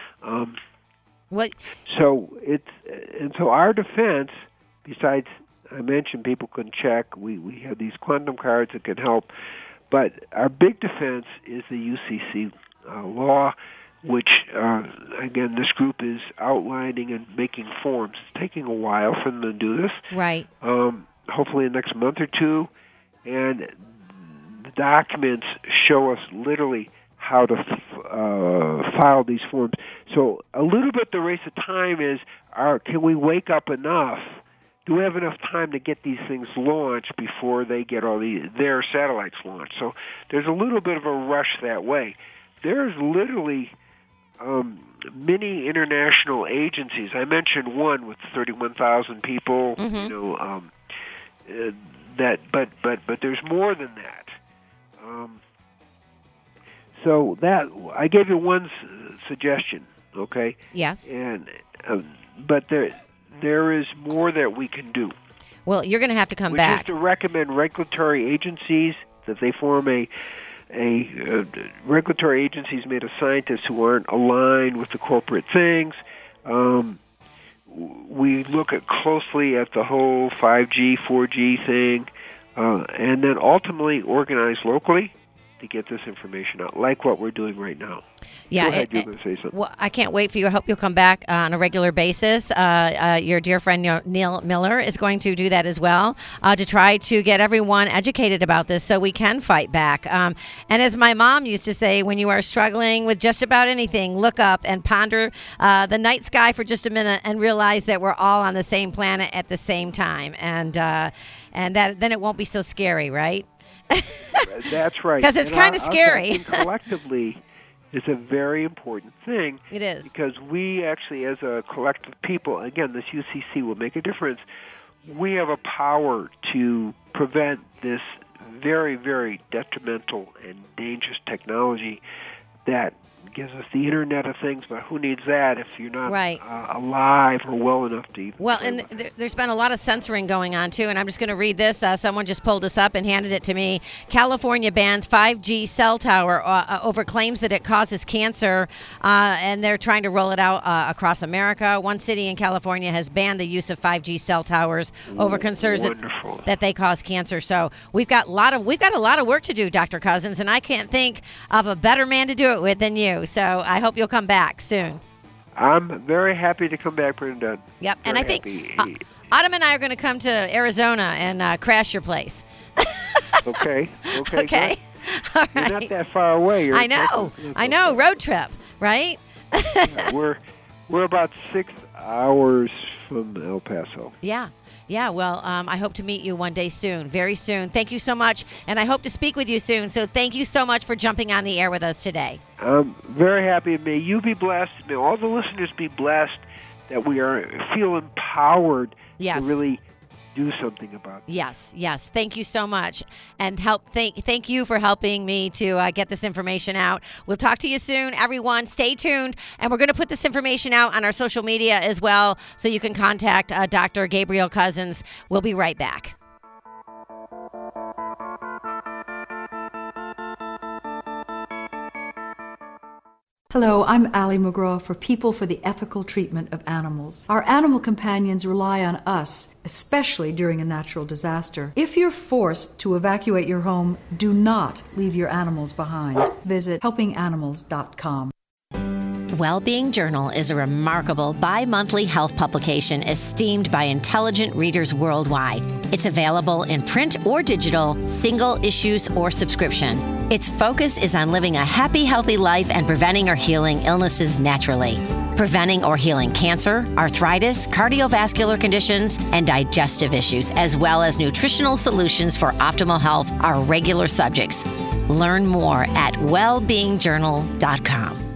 What? So our defense, besides I mentioned people can check, we have these quantum cards that can help, but our big defense is the UCC law, which again this group is outlining and making forms. It's taking a while for them to do this. Right. Hopefully in the next month or two, and the documents show us literally how to file these forms. So a little bit the race of time is, can we wake up enough? Do we have enough time to get these things launched before they get their satellites launched? So there's a little bit of a rush that way. There's literally many international agencies. I mentioned one with 31,000 people. Mm-hmm. But there's more than that. So that I gave you one suggestion, okay? Yes. And but there is more that we can do. Well, you're going to have to come We back. have to recommend regulatory agencies that they form a regulatory agencies made of scientists who aren't aligned with the corporate things. We look closely at the whole 5G, 4G thing, and then ultimately organize locally to get this information out, like what we're doing right now. Yeah, Go ahead, you were going to say something. Well, I can't wait for you. I hope you'll come back on a regular basis. Your dear friend Neil Miller is going to do that as well to try to get everyone educated about this so we can fight back. And as my mom used to say, when you are struggling with just about anything, look up and ponder the night sky for just a minute and realize that we're all on the same planet at the same time. And that then it won't be so scary, right? That's right. Because it's kind of scary. Collectively is a very important thing. It is. Because we actually, as a collective people, again, this UCC will make a difference. We have a power to prevent this very, very detrimental and dangerous technology that gives us the Internet of Things, but who needs that if you're not alive or well enough to even... Well, and there's been a lot of censoring going on, too, and I'm just going to read this. Someone just pulled this up and handed it to me. California bans 5G cell tower over claims that it causes cancer, and they're trying to roll it out across America. One city in California has banned the use of 5G cell towers over concerns that they cause cancer. So we've got a lot of work to do, Dr. Cousins, and I can't think of a better man to do it with than you. So I hope you'll come back soon. I'm very happy to come back, Brenda. Yep, and I think Autumn and I are going to come to Arizona and crash your place. Okay. All right. You're not that far away. I know. Road trip, right? Yeah, we're about 6 hours from El Paso. Yeah. Well, I hope to meet you one day soon, very soon. Thank you so much, and I hope to speak with you soon. So thank you so much for jumping on the air with us today. I'm very happy. May you be blessed. May all the listeners be blessed that we feel empowered to really do something about it. Yes. Thank you so much, and thank you for helping me to get this information out. We'll talk to you soon, everyone. Stay tuned, and we're going to put this information out on our social media as well, so you can contact Dr. Gabriel Cousins. We'll be right back. Hello, I'm Allie McGraw for People for the Ethical Treatment of Animals. Our animal companions rely on us, especially during a natural disaster. If you're forced to evacuate your home, do not leave your animals behind. Visit helpinganimals.com. Wellbeing Journal is a remarkable bi-monthly health publication esteemed by intelligent readers worldwide. It's available in print or digital, single issues or subscription. Its focus is on living a happy, healthy life and preventing or healing illnesses naturally. Preventing or healing cancer, arthritis, cardiovascular conditions, and digestive issues, as well as nutritional solutions for optimal health are regular subjects. Learn more at wellbeingjournal.com.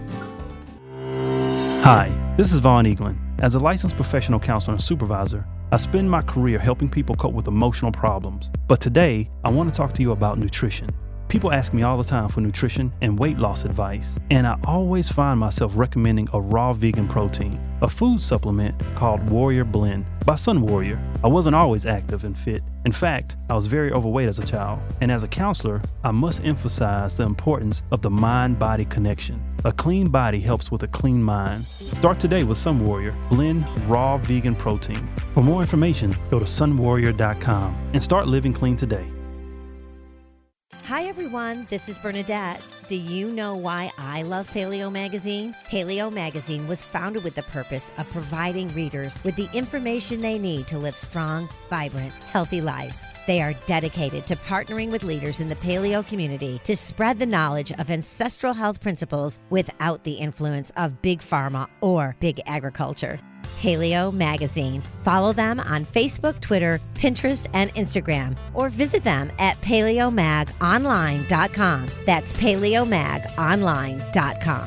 Hi, this is Vaughn Eaglin. As a licensed professional counselor and supervisor, I spend my career helping people cope with emotional problems. But today, I want to talk to you about nutrition. People ask me all the time for nutrition and weight loss advice, and I always find myself recommending a raw vegan protein, a food supplement called Warrior Blend by Sun Warrior. I wasn't always active and fit. In fact, I was very overweight as a child, and as a counselor, I must emphasize the importance of the mind-body connection. A clean body helps with a clean mind. Start today with Sun Warrior Blend Raw Vegan Protein. For more information, go to sunwarrior.com and start living clean today. Hi everyone, this is Bernadette. Do you know why I love Paleo Magazine? Paleo Magazine was founded with the purpose of providing readers with the information they need to live strong, vibrant, healthy lives. They are dedicated to partnering with leaders in the paleo community to spread the knowledge of ancestral health principles without the influence of big pharma or big agriculture. Paleo Magazine. Follow them on Facebook, Twitter, Pinterest, and Instagram, or visit them at paleomagonline.com. That's paleomagonline.com.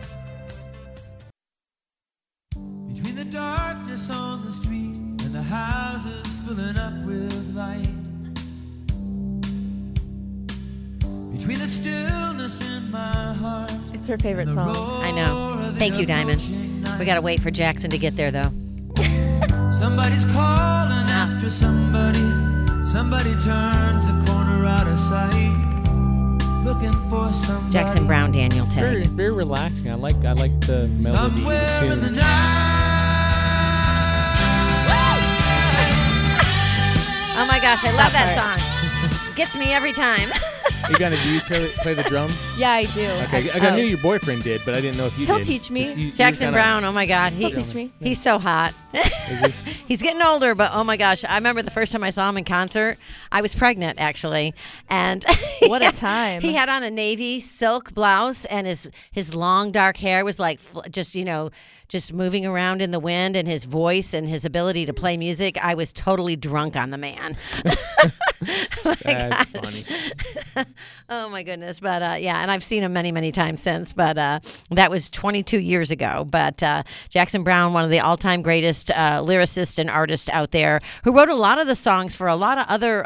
Between the darkness on the street and the houses filling up with light, between the stillness in my heart. It's her favorite song. I know. Thank you, Diamond. We got to wait for Jackson to get there, though. Somebody's calling after somebody. Somebody turns the corner out of sight, looking for somebody. Jackson Browne, Daniel Tay. Very, very relaxing. I like the melody. Somewhere The in the tune. Oh my gosh, I love that song. Gets me every time. You gonna do you play the drums? Yeah, I do. Okay, I knew your boyfriend did, but I didn't know if you He'll did. teach me. Just you Jackson kinda- Browne, oh my God. He'll teach me. He's so hot. He's getting older, but oh my gosh. I remember the first time I saw him in concert, I was pregnant actually. And What a time. He had on a navy silk blouse and his long dark hair was like just moving around in the wind, and his voice and his ability to play music. I was totally drunk on the man. That's funny. Oh my goodness. But yeah, and I've seen him many, many times since, but that was 22 years ago. But Jackson Browne, one of the all-time greatest lyricists and artists out there, who wrote a lot of the songs for a lot of other,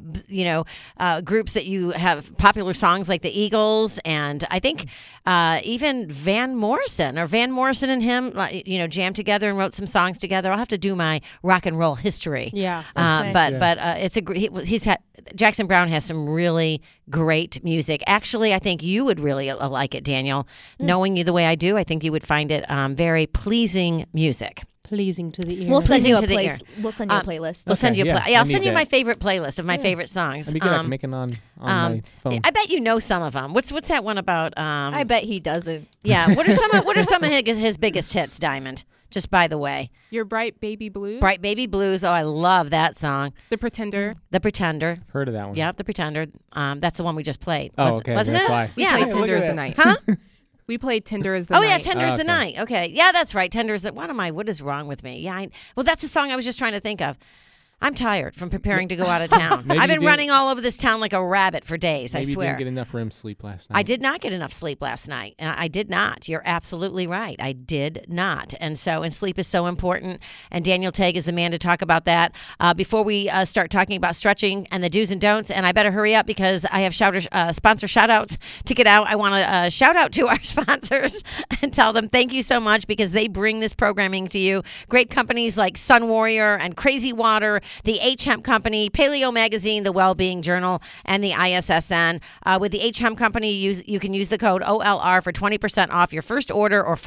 groups that you have popular songs like the Eagles, and I think even Van Morrison and him, jammed together and wrote some songs together. I'll have to do my rock and roll history. Yeah, but it's he's had Jackson Browne has some really great music. Actually, I think you would really like it, Daniel. Knowing you the way I do, I think you would find it very pleasing music. Pleasing to the ear. We'll send you a Pleasing to the ear. We'll send you a playlist. We'll send you a yeah, I'll I send need you that. my favorite playlist of my favorite songs. That'd be good. I can make it on my phone. I bet you know some of them. What's that one about? I bet he doesn't. Yeah. What are some of his biggest hits, Diamond? Just by the way. Your Bright Baby Blues. Bright Baby Blues. Oh, I love that song. The Pretender. The Pretender. I've heard of that one. Yep, The Pretender. That's the one we just played. Oh, okay. Wasn't That's it? why. We Yeah. played Look Tender at as the that. Night. Huh? We played Tender as the Night. Oh yeah, Tender is the Okay. Night. Okay, yeah, that's right. Tender is the. What is wrong with me? Yeah, well, that's a song I was just trying to think of. I'm tired from preparing to go out of town. Maybe I've been you didn't- running all over this town like a rabbit for days. Maybe I you swear. didn't get enough REM sleep last night. I did not get enough sleep last night. I did not. You're absolutely right. I did not. And sleep is so important. And Daniel Tague is the man to talk about that. Before we start talking about stretching and the do's and don'ts, and I better hurry up because I have sponsor shout outs to get out. I want to shout out to our sponsors and tell them thank you so much because they bring this programming to you. Great companies like Sun Warrior and Crazy Water, the H-Hemp Company, Paleo Magazine, the Wellbeing Journal, and the ISSN. With the H-Hemp Company, you can use the code OLR for 20% off your first order or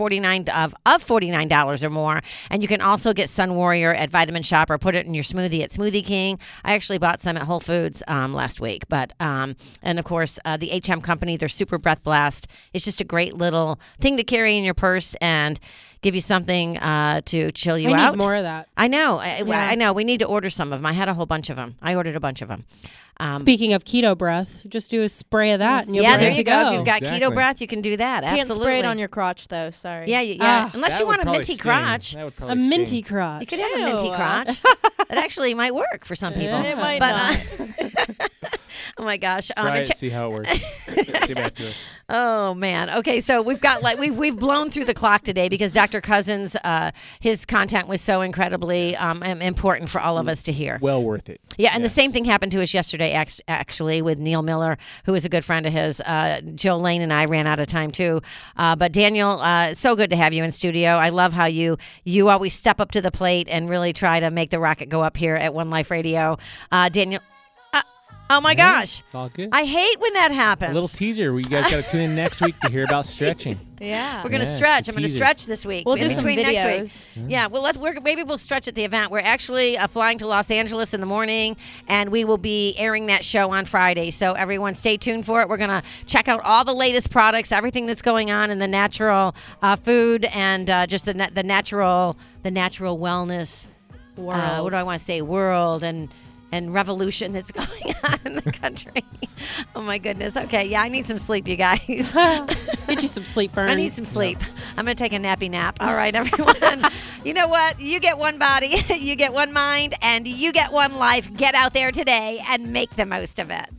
$49 or more. And you can also get Sun Warrior at Vitamin Shop or put it in your smoothie at Smoothie King. I actually bought some at Whole Foods last week. But and of course, the H-Hemp Company, their Super Breath Blast. It's just a great little thing to carry in your purse and give you something to chill you out. I need more of that. I know. I know. We need to order some of them. I had a whole bunch of them. I ordered a bunch of them. Speaking of keto breath, just do a spray of that and you'll yeah, be there good you to go. go. If you've got Exactly. keto breath, you can do that. Can't Absolutely. spray it on your crotch though. Sorry. Yeah. Unless That you would want a probably minty sting. crotch. That would A probably minty sting. crotch. You could have a minty Ew. crotch. That actually might work for some people. It might but, not. Oh my gosh. Try it, see how it works. Get back to us. Oh man. Okay, so we've got we've blown through the clock today because Dr. Cousins, his content was so incredibly important for all of us to hear. Well worth it. Yeah, and the same thing happened to us yesterday, actually, with Neil Miller, who is a good friend of his. Jill Lane and I ran out of time too. But Daniel, it's so good to have you in studio. I love how you always step up to the plate and really try to make the rocket go up here at One Life Radio. Daniel. Oh my gosh. It's all good. I hate when that happens. A little teaser. You guys got to tune in next week to hear about stretching. Yeah. We're going to Yeah, stretch. it's a I'm going to teaser. stretch this week. We'll in do some between next videos. week. Yeah, well, maybe we'll stretch at the event. We're actually flying to Los Angeles in the morning, and we will be airing that show on Friday. So everyone stay tuned for it. We're going to check out all the latest products, everything that's going on in the natural food and just the natural wellness World. what do I want to say? World and revolution that's going on in the country. Oh my goodness. Okay, yeah, I need some sleep, you guys. Get you some sleep, Burn. I need some sleep. I'm going to take a nappy nap. All right, everyone. You know what? You get one body, you get one mind, and you get one life. Get out there today and make the most of it.